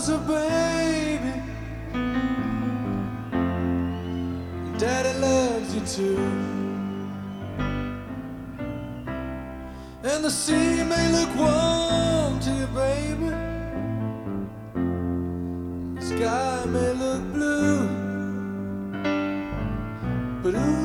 arms of baby. Daddy loves you too. And the sea may look warm to you, baby. The sky may look blue, but ooh,